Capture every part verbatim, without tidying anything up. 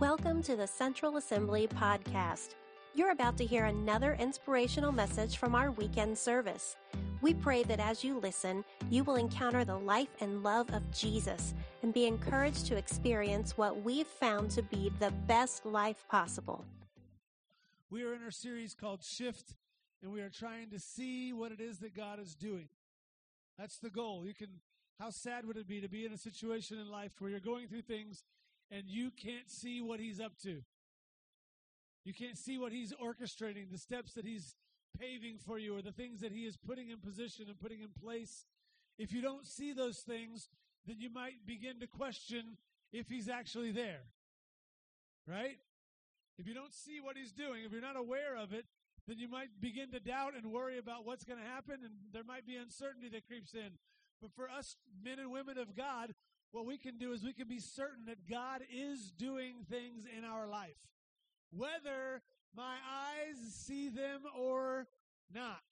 Welcome to the Central Assembly podcast. You're about to hear another inspirational message from our weekend service. We pray that as you listen, you will encounter the life and love of Jesus and be encouraged to experience what we've found to be the best life possible. We are in our series called Shift, and we are trying to see what it is that God is doing. That's the goal. You can. How sad would it be to be in a situation in life where you're going through things and you can't see what he's up to? You can't see what he's orchestrating, the steps that he's paving for you, or the things that he is putting in position and putting in place. If you don't see those things, then you might begin to question if he's actually there, right? If you don't see what he's doing, if you're not aware of it, then you might begin to doubt and worry about what's going to happen, and there might be uncertainty that creeps in. But for us men and women of God, what we can do is we can be certain that God is doing things in our life, whether my eyes see them or not.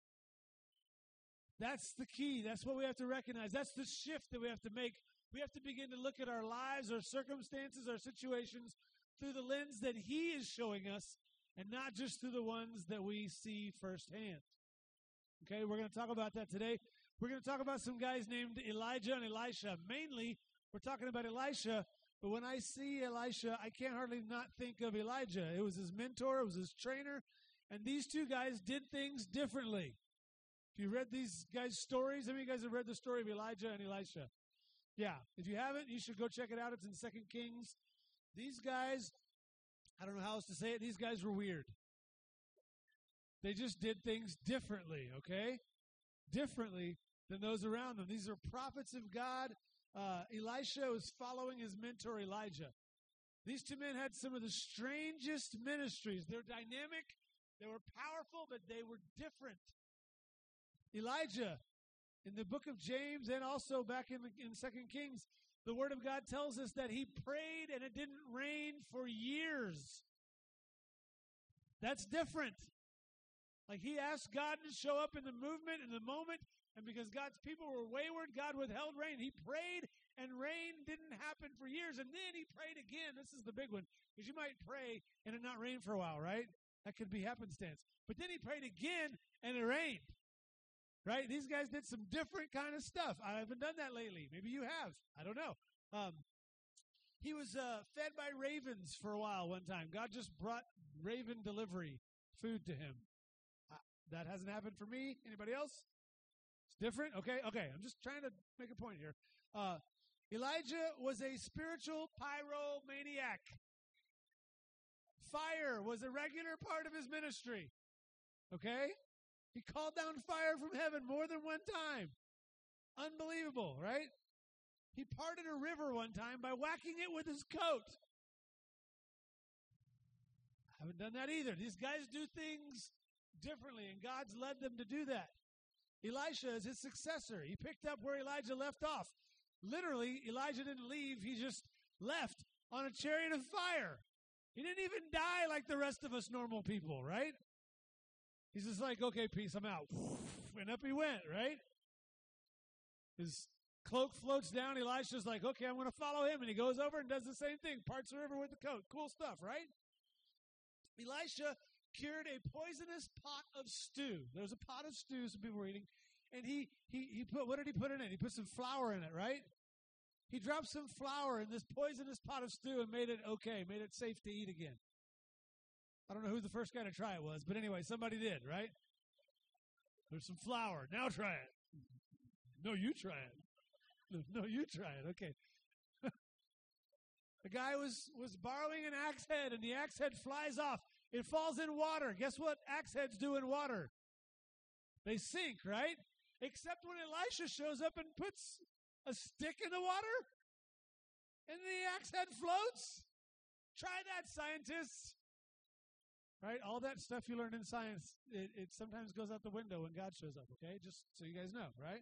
That's the key. That's what we have to recognize. That's the shift that we have to make. We have to begin to look at our lives, our circumstances, our situations through the lens that he is showing us, and not just through the ones that we see firsthand. Okay, we're going to talk about that today. We're going to talk about some guys named Elijah and Elisha. Mainly, we're talking about Elisha, but when I see Elisha, I can't hardly not think of Elijah. It was his mentor, it was his trainer, and these two guys did things differently. If you read these guys' stories, how many of you guys have read the story of Elijah and Elisha? Yeah, if you haven't, you should go check it out. It's in Second Kings. These guys, I don't know how else to say it, these guys were weird. They just did things differently, okay? Differently than those around them. These are prophets of God. Uh, Elisha was following his mentor Elijah. These two men had some of the strangest ministries. They're dynamic, they were powerful, but they were different. Elijah, in the book of James and also back in, the, in Second Kings, the Word of God tells us that he prayed and it didn't rain for years. That's different. Like he asked God to show up in the movement, in the moment, and because God's people were wayward, God withheld rain. He prayed, and rain didn't happen for years. And then he prayed again. This is the big one, because you might pray and it not rain for a while, right? That could be happenstance. But then he prayed again, and it rained, right? These guys did some different kind of stuff. I haven't done that lately. Maybe you have. I don't know. Um, he was uh, fed by ravens for a while one time. God just brought raven delivery food to him. That hasn't happened for me. Anybody else? It's different? Okay, okay. I'm just trying to make a point here. Uh, Elijah was a spiritual pyromaniac. Fire was a regular part of his ministry. Okay? He called down fire from heaven more than one time. Unbelievable, right? He parted a river one time by whacking it with his coat. I haven't done that either. These guys do things differently, and God's led them to do that. Elisha is his successor. He picked up where Elijah left off. Literally, Elijah didn't leave. He just left on a chariot of fire. He didn't even die like the rest of us normal people, right? He's just like, okay, peace, I'm out. And up he went, right? His cloak floats down. Elisha's like, okay, I'm going to follow him. And he goes over and does the same thing. Parts the river with the coat. Cool stuff, right? Elisha cured a poisonous pot of stew. There was a pot of stew some people were eating, and he he he put, what did he put in it? He put some flour in it, right? He dropped some flour in this poisonous pot of stew and made it okay, made it safe to eat again. I don't know who the first guy to try it was, but anyway, somebody did, right? There's some flour. Now try it. No, you try it. No, you try it. Okay. The guy was, was borrowing an axe head, and the axe head flies off. It falls in water. Guess what axe heads do in water? They sink, right? Except when Elisha shows up and puts a stick in the water, and the axe head floats. Try that, scientists. Right? All that stuff you learned in science, it, it sometimes goes out the window when God shows up, okay? Just so you guys know, right?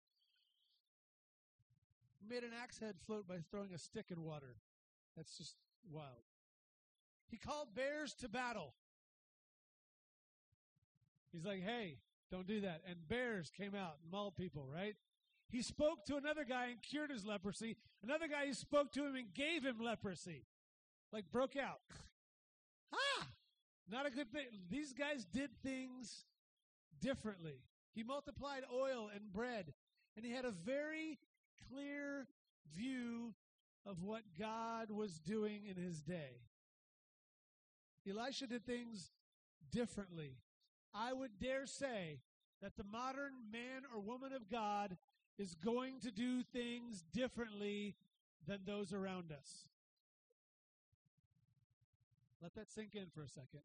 He made an axe head float by throwing a stick in water. That's just wild. He called bears to battle. He's like, hey, don't do that. And bears came out and mauled people, right? He spoke to another guy and cured his leprosy. Another guy, he spoke to him and gave him leprosy. like broke out. Ah! Not a good thing. These guys did things differently. He multiplied oil and bread, and he had a very clear view of what God was doing in his day. Elisha did things differently. I would dare say that the modern man or woman of God is going to do things differently than those around us. Let that sink in for a second.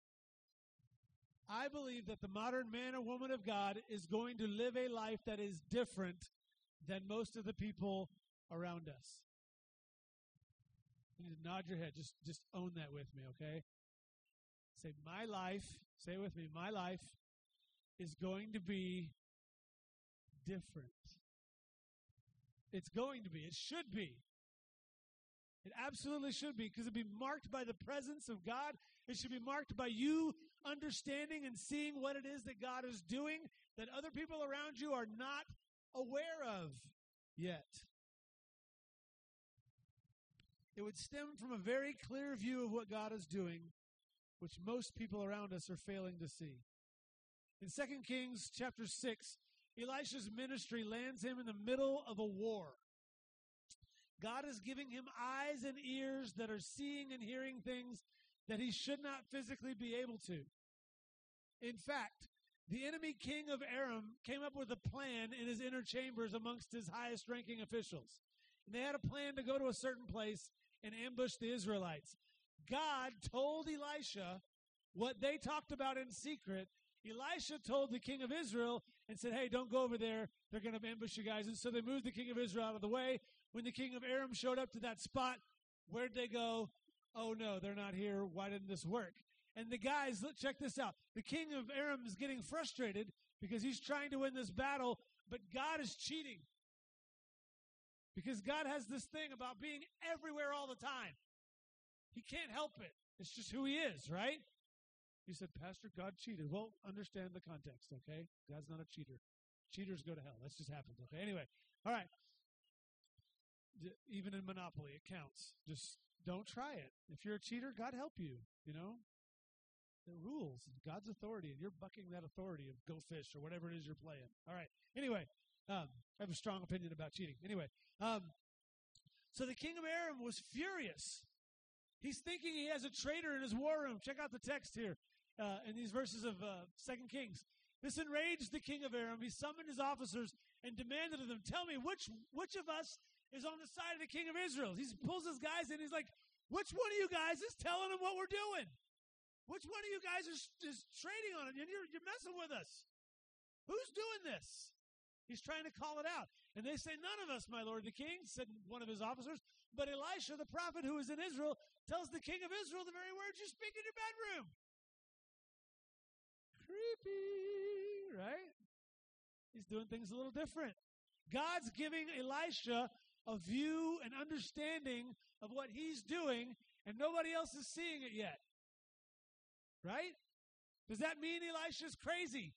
I believe that the modern man or woman of God is going to live a life that is different than most of the people around us. You need to nod your head. Just, just own that with me, okay? Say, my life, say it with me, my life is going to be different. It's going to be. It should be. It absolutely should be, because it'll be marked by the presence of God. It should be marked by you understanding and seeing what it is that God is doing that other people around you are not aware of yet. It would stem from a very clear view of what God is doing, which most people around us are failing to see. In Second Kings chapter six, Elisha's ministry lands him in the middle of a war. God is giving him eyes and ears that are seeing and hearing things that he should not physically be able to. In fact, the enemy king of Aram came up with a plan in his inner chambers amongst his highest-ranking officials. And they had a plan to go to a certain place and ambush the Israelites. God told Elisha what they talked about in secret. Elisha told the king of Israel and said, hey, don't go over there. They're going to ambush you guys. And so they moved the king of Israel out of the way. When the king of Aram showed up to that spot, where'd they go? Oh, no, they're not here. Why didn't this work? And the guys, look, check this out. The king of Aram is getting frustrated because he's trying to win this battle, but God is cheating. Because God has this thing about being everywhere all the time. He can't help it. It's just who he is, right? You said, Pastor, God cheated. Well, understand the context, okay? God's not a cheater. Cheaters go to hell. That's just happened, okay? Anyway, all right. D- even in Monopoly, it counts. Just don't try it. If you're a cheater, God help you, you know? The rules, God's authority, and you're bucking that authority of go fish or whatever it is you're playing. All right. Anyway, um, I have a strong opinion about cheating. Anyway, um, so the king of Aram was furious. He's thinking he has a traitor in his war room. Check out the text here uh, in these verses of uh, Second Kings. This enraged the king of Aram. He summoned his officers and demanded of them, tell me, which which of us is on the side of the king of Israel? He pulls his guys in. He's like, which one of you guys is telling him what we're doing? Which one of you guys is, is trading on it? And you're, you're messing with us. Who's doing this? He's trying to call it out. And they say, none of us, my lord the king, said one of his officers. But Elisha, the prophet who is in Israel, tells the king of Israel the very words you speak in your bedroom. Creepy, right? He's doing things a little different. God's giving Elisha a view and understanding of what he's doing, and nobody else is seeing it yet. Right? Does that mean Elisha's crazy?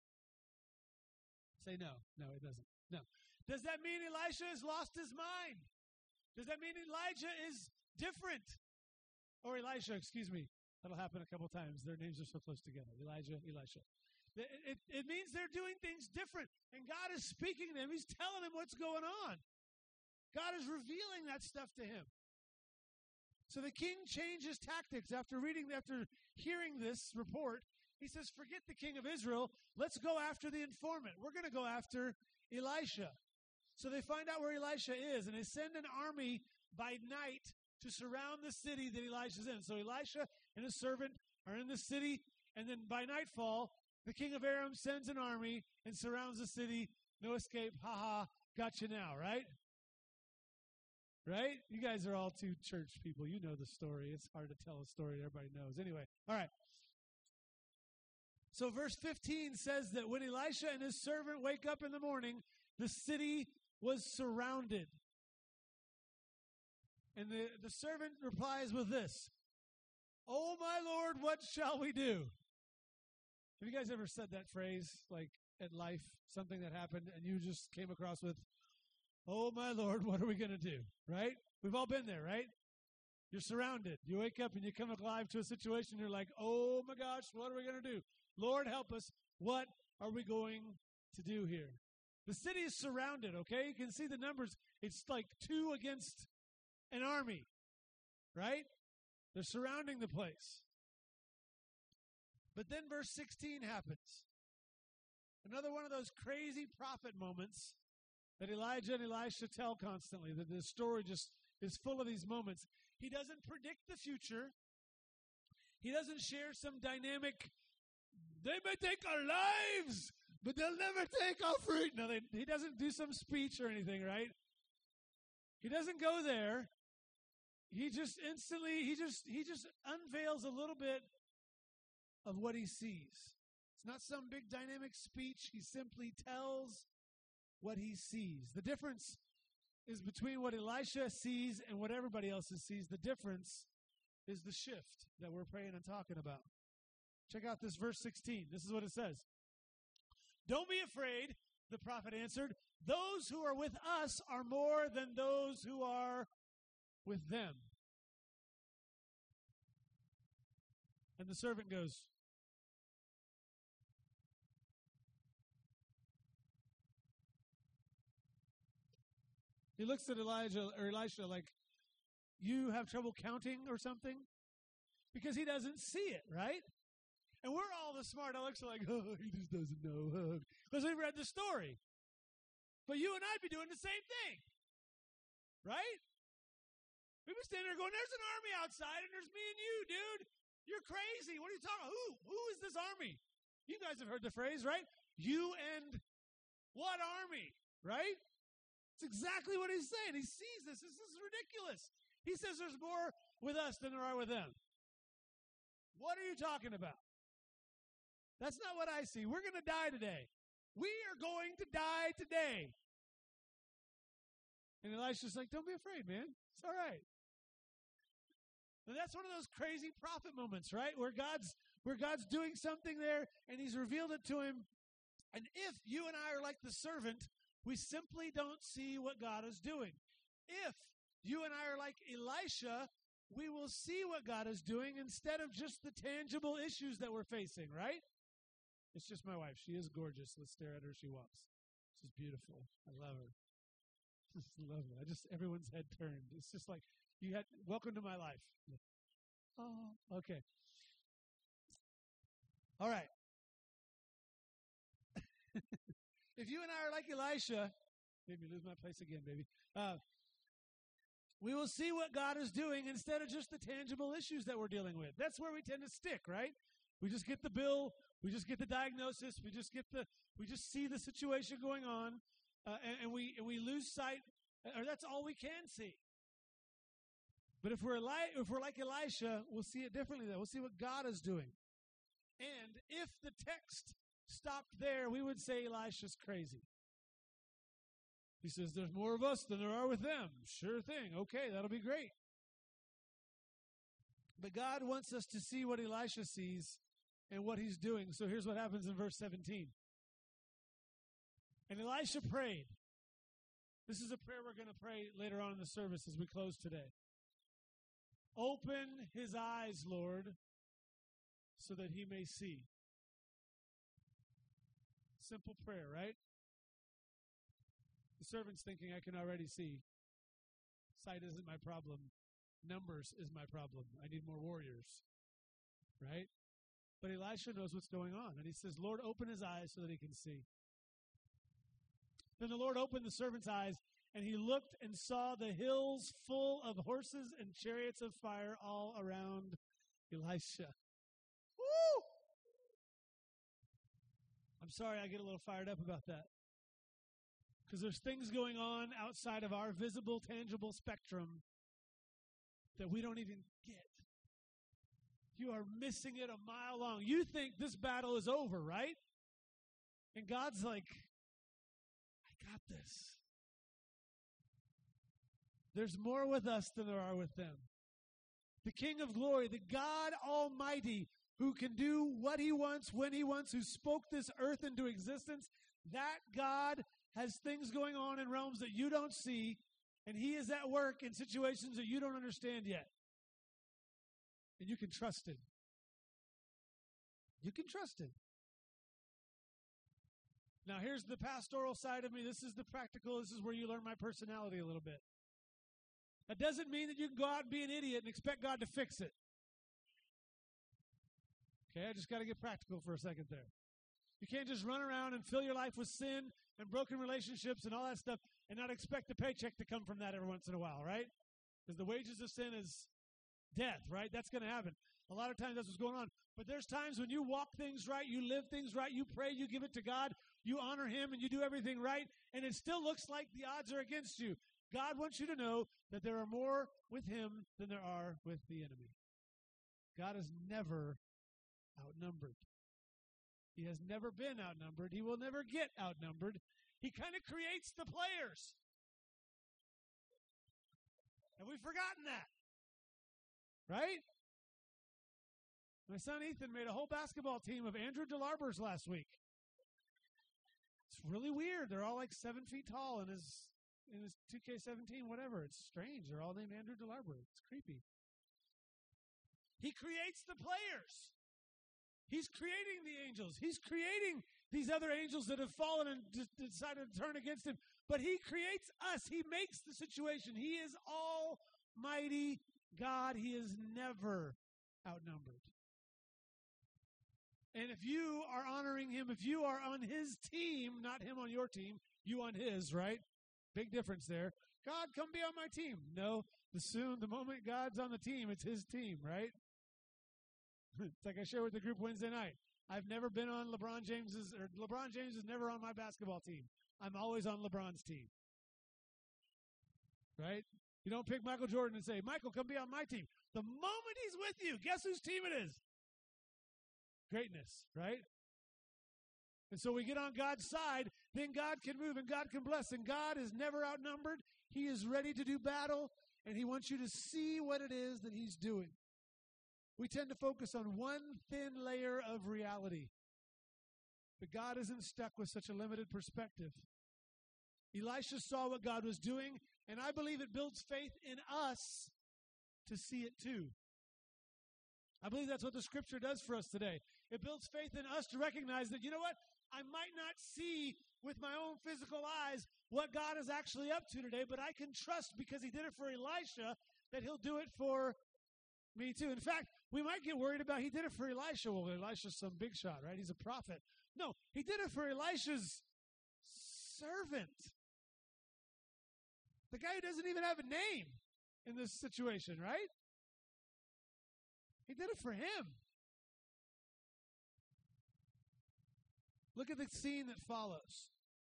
Say no. No, it doesn't. No. Does that mean Elisha has lost his mind? Does that mean Elijah is different? Or Elisha, excuse me. That'll happen a couple times. Their names are so close together. Elijah, Elisha. It, it, it means they're doing things different. And God is speaking to him. He's telling him what's going on. God is revealing that stuff to him. So the king changed his tactics after reading, after hearing this report. He says, forget the king of Israel. Let's go after the informant. We're going to go after Elisha. So they find out where Elisha is, and they send an army by night to surround the city that Elisha's in. So Elisha and his servant are in the city, and then by nightfall, the king of Aram sends an army and surrounds the city. No escape. Ha ha. Got you now, right? Right? You guys are all two church people. You know the story. It's hard to tell a story that everybody knows. Anyway, all right. So verse fifteen says that when Elisha and his servant wake up in the morning, the city was surrounded. And the, the servant replies with this, oh, my Lord, what shall we do? Have you guys ever said that phrase, like at life, something that happened, and you just came across with, oh, my Lord, what are we going to do? Right? We've all been there, right? You're surrounded. You wake up and you come alive to a situation. You're like, oh my gosh, what are we going to do? Lord, help us. What are we going to do here? The city is surrounded, okay? You can see the numbers. It's like two against an army, right? They're surrounding the place. But then verse sixteen happens. Another one of those crazy prophet moments that Elijah and Elisha tell constantly. That the story just is full of these moments. He doesn't predict the future. He doesn't share some dynamic, they may take our lives, but they'll never take our fruit. No, they, he doesn't do some speech or anything, right? He doesn't go there. He just instantly, he just, he just unveils a little bit of what he sees. It's not some big dynamic speech. He simply tells what he sees. The difference is between what Elisha sees and what everybody else sees. The difference is the shift that we're praying and talking about. Check out this verse sixteen. This is what it says. Don't be afraid, the prophet answered. Those who are with us are more than those who are with them. And the servant goes, he looks at Elijah or Elisha like, you have trouble counting or something? Because he doesn't see it, right? And we're all the smart alecks are like, oh, he just doesn't know. Because we've read the story. But you and I'd be doing the same thing. Right? We'd be standing there going, there's an army outside and there's me and you, dude. You're crazy. What are you talking about? Who? Who is this army? You guys have heard the phrase, right? You and what army? Right? It's exactly what he's saying. He sees this. This is ridiculous. He says there's more with us than there are with them. What are you talking about? That's not what I see. We're going to die today. We are going to die today. And Elisha's like, don't be afraid, man. It's all right. And that's one of those crazy prophet moments, right? Where God's where God's doing something there and he's revealed it to him. And if you and I are like the servant, we simply don't see what God is doing. If you and I are like Elisha, we will see what God is doing instead of just the tangible issues that we're facing, right? It's just my wife. She is gorgeous. Let's stare at her as she walks. She's beautiful. I love her. Just love her. I just, everyone's head turned. It's just like, you had, welcome to my life. Oh, okay. All right. If you and I are like Elisha, made me lose my place again, baby. Uh, we will see what God is doing instead of just the tangible issues that we're dealing with. That's where we tend to stick, right? We just get the bill, we just get the diagnosis, we just get the, we just see the situation going on, uh, and, and we and we lose sight, or that's all we can see. But if we're Eli- if we're like Elisha, we'll see it differently. Though we'll see what God is doing. And if the text stopped there, we would say Elisha's crazy. He says, there's more of us than there are with them. Sure thing. Okay, that'll be great. But God wants us to see what Elisha sees and what he's doing. So here's what happens in verse seventeen. And Elisha prayed. This is a prayer we're going to pray later on in the service as we close today. Open his eyes, Lord, so that he may see. Simple prayer, right? The servant's thinking, I can already see. Sight isn't my problem. Numbers is my problem. I need more warriors. Right? But Elisha knows what's going on. And he says, Lord, open his eyes so that he can see. Then the Lord opened the servant's eyes, and he looked and saw the hills full of horses and chariots of fire all around Elisha. Woo! I'm sorry I get a little fired up about that. Because there's things going on outside of our visible, tangible spectrum that we don't even get. You are missing it a mile long. You think this battle is over, right? And God's like, I got this. There's more with us than there are with them. The King of glory, the God Almighty, who can do what he wants, when he wants, who spoke this earth into existence, that God has things going on in realms that you don't see, and he is at work in situations that you don't understand yet. and you can trust him. You can trust him. Now, here's the pastoral side of me. This is the practical. This is where you learn my personality a little bit. That doesn't mean that you can go out and be an idiot and expect God to fix it. Okay, I just got to get practical for a second there. You can't just run around and fill your life with sin and broken relationships and all that stuff and not expect a paycheck to come from that every once in a while, right? Because the wages of sin is death, right? That's going to happen. A lot of times that's what's going on. But there's times when you walk things right, you live things right, you pray, you give it to God, you honor him, and you do everything right, and it still looks like the odds are against you. God wants you to know that there are more with him than there are with the enemy. God is never outnumbered. He has never been outnumbered. He will never get outnumbered. He kind of creates the players. Have we forgotten that? Right? My son Ethan made a whole basketball team of Andrew DeLarbers last week. It's really weird. They're all like seven feet tall in his in his two K seventeen, whatever. It's strange. They're all named Andrew DeLarber. It's creepy. He creates the players. He's creating the angels. He's creating these other angels that have fallen and d- decided to turn against him. But he creates us. He makes the situation. He is almighty God. He is never outnumbered. And if you are honoring him, if you are on his team, not him on your team, you on his, right? Big difference there. God, come be on my team. No, the soon, the moment God's on the team, it's his team, right? It's like I shared with the group Wednesday night. I've never been on LeBron James's, or LeBron James is never on my basketball team. I'm always on LeBron's team. Right? You don't pick Michael Jordan and say, Michael, come be on my team. The moment he's with you, guess whose team it is? Greatness, right? And so we get on God's side, then God can move and God can bless. And God is never outnumbered. He is ready to do battle, and he wants you to see what it is that he's doing. We tend to focus on one thin layer of reality. But God isn't stuck with such a limited perspective. Elisha saw what God was doing, and I believe it builds faith in us to see it too. I believe that's what the Scripture does for us today. It builds faith in us to recognize that, you know what? I might not see with my own physical eyes what God is actually up to today, but I can trust because he did it for Elisha that he'll do it for me too. In fact, we might get worried about he did it for Elisha. Well, Elisha's some big shot, right? He's a prophet. No, he did it for Elisha's servant. The guy who doesn't even have a name in this situation, right? He did it for him. Look at the scene that follows.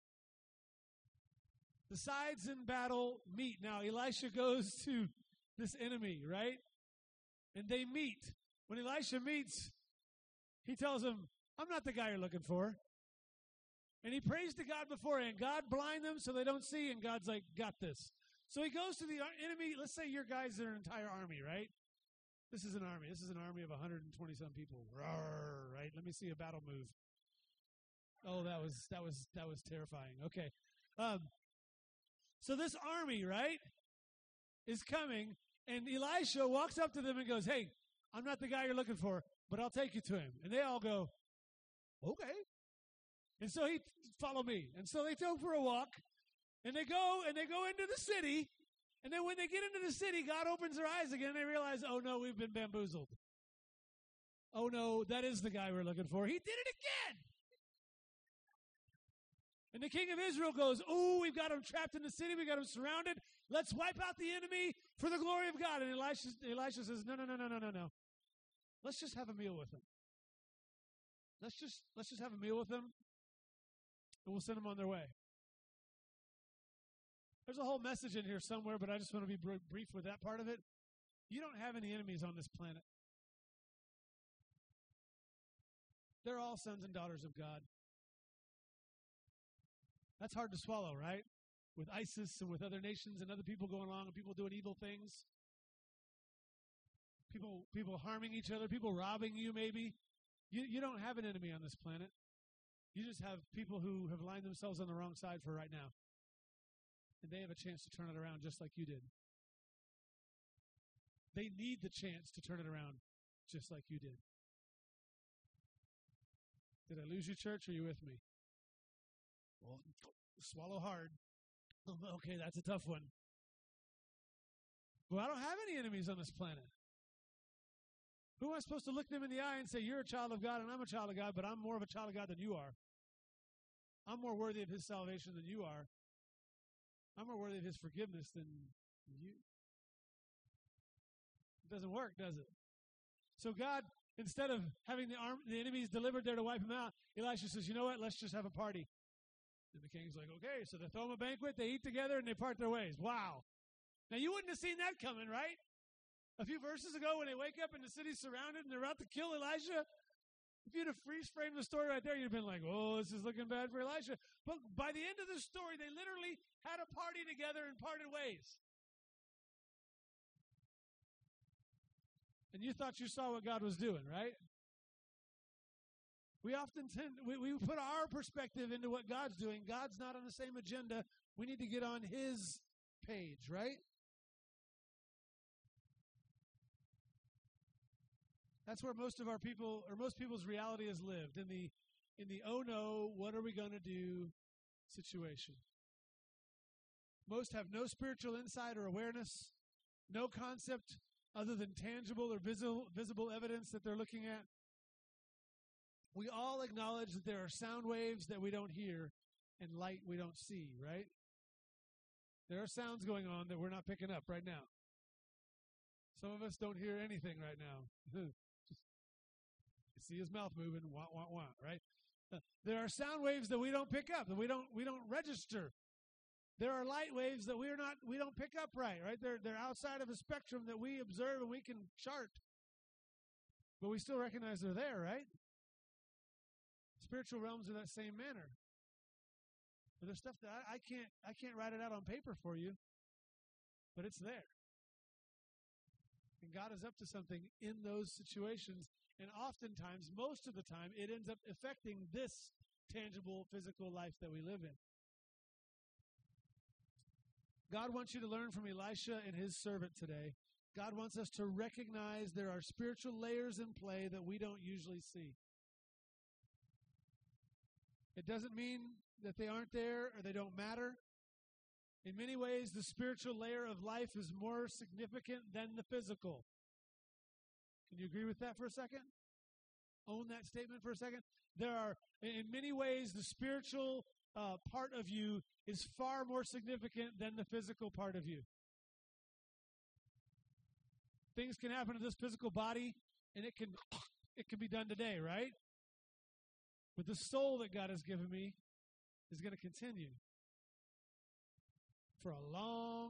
The sides in battle meet. Now, Elisha goes to this enemy, right? And they meet. When Elisha meets, he tells him, I'm not the guy you're looking for. And he prays to God beforehand. God, blind them so they don't see. And God's like, got this. So he goes to the enemy. Let's say your guys are an entire army, right? This is an army. This is an army of one hundred twenty-some people. Rawr, right? Let me see a battle move. Oh, that was that was that was terrifying. Okay. Um, so this army, right, is coming, and Elisha walks up to them and goes, hey, I'm not the guy you're looking for, but I'll take you to him. And they all go, okay. And so he, follow me. And so they go for a walk, and they go, and they go into the city, and then when they get into the city, God opens their eyes again, and they realize, oh, no, we've been bamboozled. Oh, no, that is the guy we're looking for. He did it again. And the king of Israel goes, oh, we've got him trapped in the city. We've got him surrounded. Let's wipe out the enemy for the glory of God. And Elisha, Elisha says, no, no, no, no, no, no, no. Let's just have a meal with them. Let's just, let's just have a meal with them, and we'll send them on their way. There's a whole message in here somewhere, but I just want to be br- brief with that part of it. You don't have any enemies on this planet. They're all sons and daughters of God. That's hard to swallow, right? With ISIS and with other nations and other people going along and people doing evil things. People people harming each other, people robbing you maybe. You, you don't have an enemy on this planet. You just have people who have lined themselves on the wrong side for right now. And they have a chance to turn it around just like you did. They need the chance to turn it around just like you did. Did I lose you, church? Are you with me? Well, swallow hard. Okay, that's a tough one. Well, I don't have any enemies on this planet. Who am I supposed to look them in the eye and say, you're a child of God and I'm a child of God, but I'm more of a child of God than you are? I'm more worthy of his salvation than you are. I'm more worthy of his forgiveness than you. It doesn't work, does it? So God, instead of having the arm, the enemies delivered there to wipe him out, Elisha says, you know what, let's just have a party. And the king's like, okay, so they throw him a banquet, they eat together, and they part their ways. Wow. Now, you wouldn't have seen that coming, right? A few verses ago when they wake up and the city's surrounded and they're about to kill Elisha, if you'd have freeze-framed the story right there, you'd have been like, oh, this is looking bad for Elisha. But by the end of the story, they literally had a party together and parted ways. And you thought you saw what God was doing, right? We often tend, we, we put our perspective into what God's doing. God's not on the same agenda. We need to get on his page, right? That's where most of our people, or most people's reality is lived, in the in the oh no, what are we going to do situation. Most have no spiritual insight or awareness, no concept other than tangible or visible, visible evidence that they're looking at. We all acknowledge that there are sound waves that we don't hear and light we don't see, right? There are sounds going on that we're not picking up right now. Some of us don't hear anything right now. Just see his mouth moving, wah, wah, wah, right? Uh, there are sound waves that we don't pick up, that we don't we don't register. There are light waves that we're not we don't pick up right, right? They're they're outside of a spectrum that we observe and we can chart. But we still recognize they're there, right? Spiritual realms are that same manner. But there's stuff that I, I can't I can't write it out on paper for you, but it's there. And God is up to something in those situations. And oftentimes, most of the time, it ends up affecting this tangible, physical life that we live in. God wants you to learn from Elisha and his servant today. God wants us to recognize there are spiritual layers in play that we don't usually see. It doesn't mean that they aren't there or they don't matter. In many ways, the spiritual layer of life is more significant than the physical. Can you agree with that for a second? Own that statement for a second. There are, in many ways, the spiritual uh, part of you is far more significant than the physical part of you. Things can happen to this physical body, and it can it can be done today, right? But the soul that God has given me is going to continue for a long,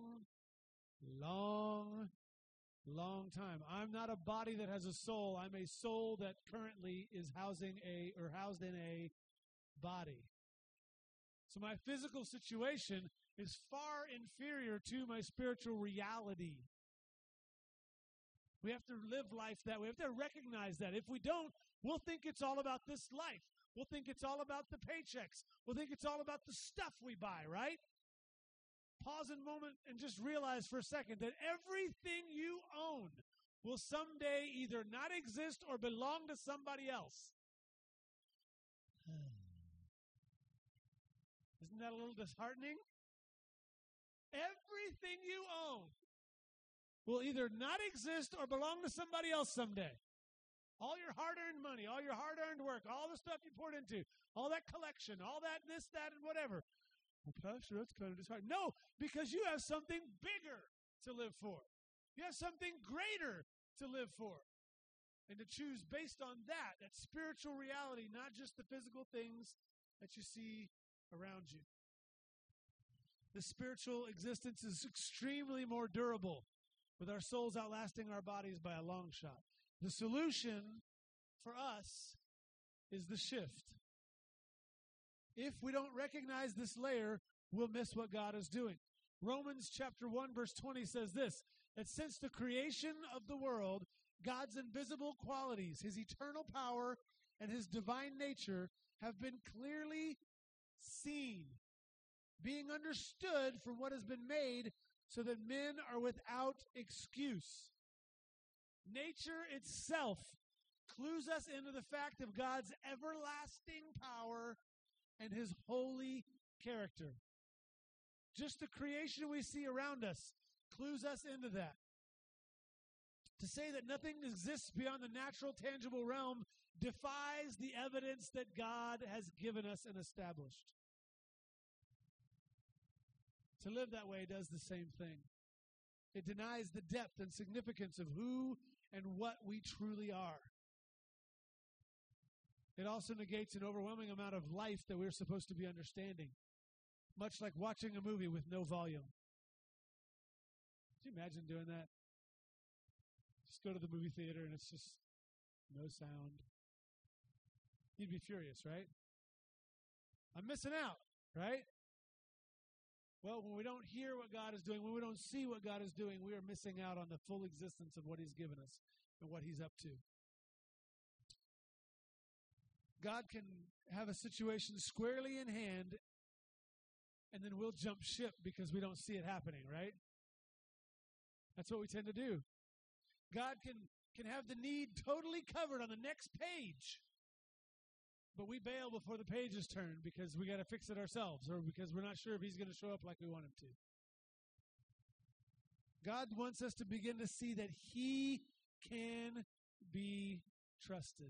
long, long time. I'm not a body that has a soul. I'm a soul that currently is housing a or housed in a body. So my physical situation is far inferior to my spiritual reality. We have to live life that way. We have to recognize that. If we don't, we'll think it's all about this life. We'll think it's all about the paychecks. We'll think it's all about the stuff we buy, right? Pause a moment and just realize for a second that everything you own will someday either not exist or belong to somebody else. Isn't that a little disheartening? Everything you own will either not exist or belong to somebody else someday. All your hard-earned money, all your hard-earned work, all the stuff you poured into, all that collection, all that, this, that, and whatever. Well, Pastor, that's kind of disheartening. No, because you have something bigger to live for. You have something greater to live for. And to choose based on that, that spiritual reality, not just the physical things that you see around you. The spiritual existence is extremely more durable, with our souls outlasting our bodies by a long shot. The solution for us is the shift. If we don't recognize this layer, we'll miss what God is doing. Romans chapter one verse twenty says this, that since the creation of the world, God's invisible qualities, his eternal power, and his divine nature have been clearly seen, being understood from what has been made, so that men are without excuse. Nature itself clues us into the fact of God's everlasting power and his holy character. Just the creation we see around us clues us into that. To say that nothing exists beyond the natural, tangible realm defies the evidence that God has given us and established. To live that way does the same thing. It denies the depth and significance of who and what we truly are. It also negates an overwhelming amount of life that we're supposed to be understanding, much like watching a movie with no volume. Could you imagine doing that? Just go to the movie theater and it's just no sound. You'd be furious, right? I'm missing out, right? Well, when we don't hear what God is doing, when we don't see what God is doing, we are missing out on the full existence of what he's given us and what he's up to. God can have a situation squarely in hand, and then we'll jump ship because we don't see it happening, right? That's what we tend to do. God can, can have the need totally covered on the next page, but we bail before the page is turned because we got to fix it ourselves or because we're not sure if he's going to show up like we want him to. God wants us to begin to see that he can be trusted.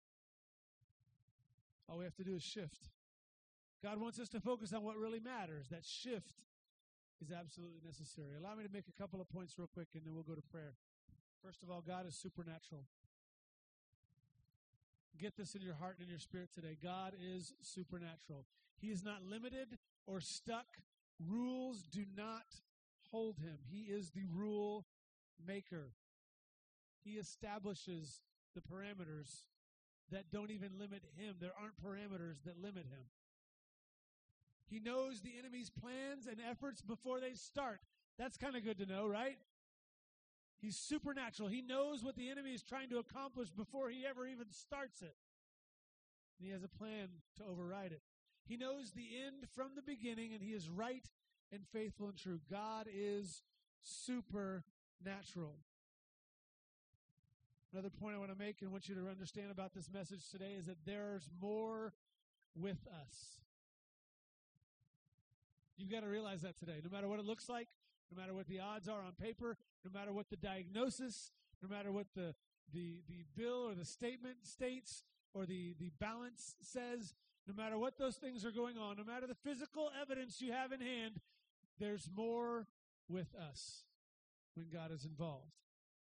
All we have to do is shift. God wants us to focus on what really matters. That shift is absolutely necessary. Allow me to make a couple of points real quick, and then we'll go to prayer. First of all, God is supernatural. Get this in your heart and in your spirit today. God is supernatural. He is not limited or stuck. Rules do not hold him. He is the rule maker. He establishes the parameters that don't even limit him. There aren't parameters that limit him. He knows the enemy's plans and efforts before they start. That's kind of good to know, right? He's supernatural. He knows what the enemy is trying to accomplish before he ever even starts it. And he has a plan to override it. He knows the end from the beginning, and he is right and faithful and true. God is supernatural. Another point I want to make and want you to understand about this message today is that there's more with us. You've got to realize that today. No matter what it looks like, no matter what the odds are on paper, no matter what the diagnosis, no matter what the the, the bill or the statement states or the, the balance says, no matter what those things are going on, no matter the physical evidence you have in hand, there's more with us when God is involved.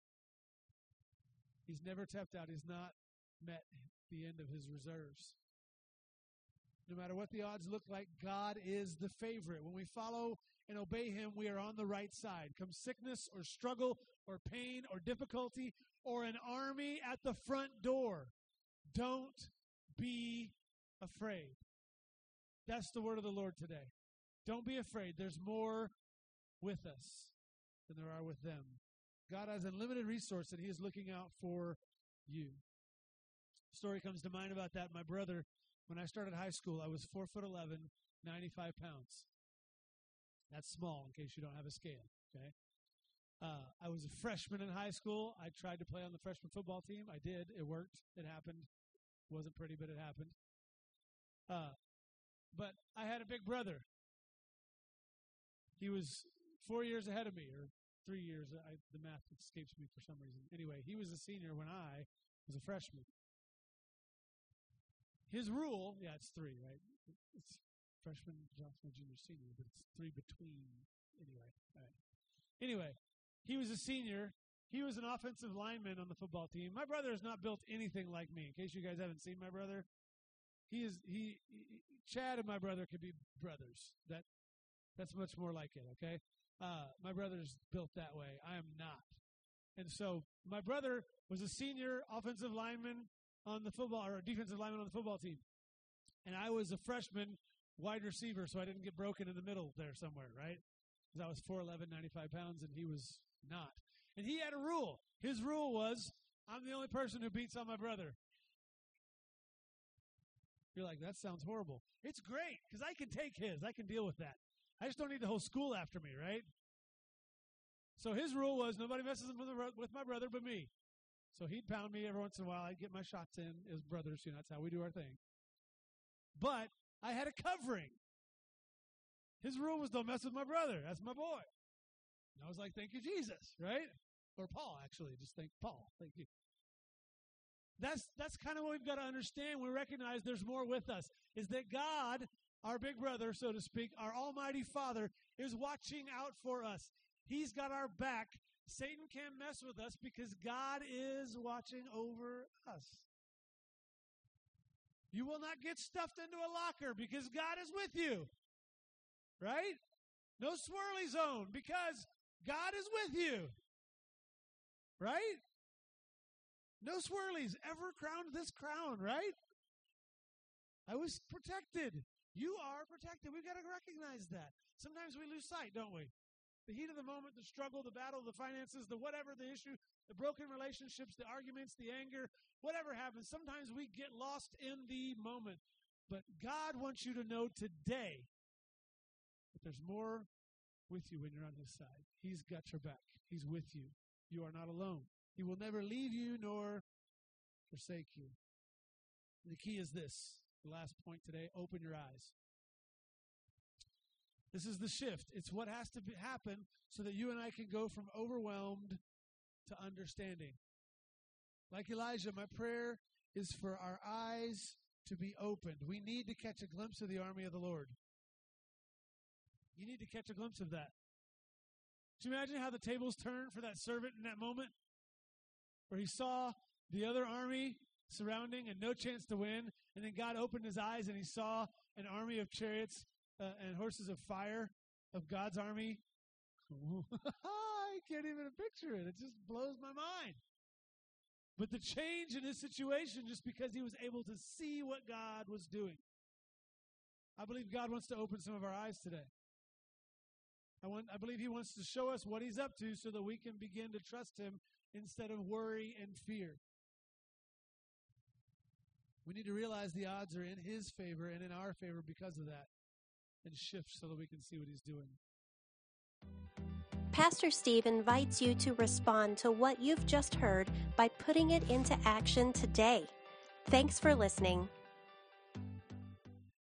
He's never tapped out. He's not met the end of his reserves. No matter what the odds look like, God is the favorite. When we follow and obey him, we are on the right side. Come sickness or struggle or pain or difficulty or an army at the front door, don't be afraid. That's the word of the Lord today. Don't be afraid. There's more with us than there are with them. God has unlimited resource, and he is looking out for you. A story comes to mind about that. My brother, when I started high school, I was four foot eleven, ninety-five pounds. That's small in case you don't have a scale, okay? Uh, I was a freshman in high school. I tried to play on the freshman football team. I did. It worked. It happened. It wasn't pretty, but it happened. Uh, but I had a big brother. He was four years ahead of me, or three years. I, the math escapes me for some reason. Anyway, he was a senior when I was a freshman. His rule, yeah, it's three, right? It's freshman, sophomore, junior, senior, but it's three between. Anyway, all right. Anyway, he was a senior. He was an offensive lineman on the football team. My brother is not built anything like me. In case you guys haven't seen my brother, he is he, he Chad and my brother could be brothers. That that's much more like it. Okay, uh, my brother's built that way. I am not, and so my brother was a senior offensive lineman on the football or defensive lineman on the football team, and I was a freshman wide receiver, so I didn't get broken in the middle there somewhere, right? Because I was four eleven, ninety-five pounds, and he was not. And he had a rule. His rule was, I'm the only person who beats on my brother. You're like, that sounds horrible. It's great, because I can take his. I can deal with that. I just don't need the whole school after me, right? So his rule was, nobody messes with my brother but me. So he'd pound me every once in a while. I'd get my shots in as brothers. You know, that's how we do our thing. But I had a covering. His rule was don't mess with my brother. That's my boy. And I was like, thank you, Jesus, right? Or Paul, actually. Just thank Paul. Thank you. That's that's kind of what we've got to understand. We recognize there's more with us. Is that God, our big brother, so to speak, our almighty Father, is watching out for us. He's got our back. Satan can't mess with us because God is watching over us. You will not get stuffed into a locker because God is with you. Right? No swirly zone because God is with you. Right? No swirlies ever crowned this crown, right? I was protected. You are protected. We've got to recognize that. Sometimes we lose sight, don't we? The heat of the moment, the struggle, the battle, the finances, the whatever the issue, the broken relationships, the arguments, the anger, whatever happens, sometimes we get lost in the moment. But God wants you to know today that there's more with you when you're on His side. He's got your back. He's with you. You are not alone. He will never leave you nor forsake you. The key is this, the last point today, open your eyes. This is the shift. It's what has to be, happen so that you and I can go from overwhelmed to understanding. Like Elijah, my prayer is for our eyes to be opened. We need to catch a glimpse of the army of the Lord. You need to catch a glimpse of that. Can you imagine how the tables turned for that servant in that moment? Where he saw the other army surrounding and no chance to win, and then God opened his eyes and he saw an army of chariots uh, and horses of fire of God's army. I can't even picture it. It just blows my mind. But the change in his situation just because he was able to see what God was doing. I believe God wants to open some of our eyes today. I want, I believe He wants to show us what He's up to so that we can begin to trust Him instead of worry and fear. We need to realize the odds are in His favor and in our favor because of that, and shift so that we can see what He's doing. Pastor Steve invites you to respond to what you've just heard by putting it into action today. Thanks for listening.